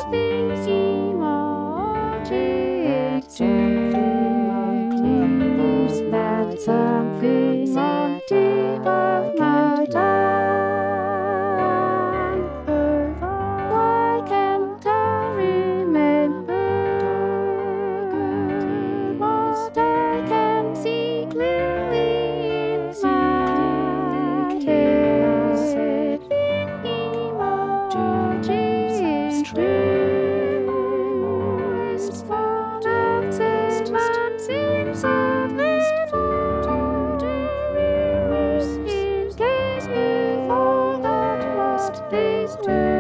things emotive dreams that something on deep of my tongue. Why can't I remember what I can see clearly in my head? Emojis, dreams, photos, and seems of memories in case we forgot what they were.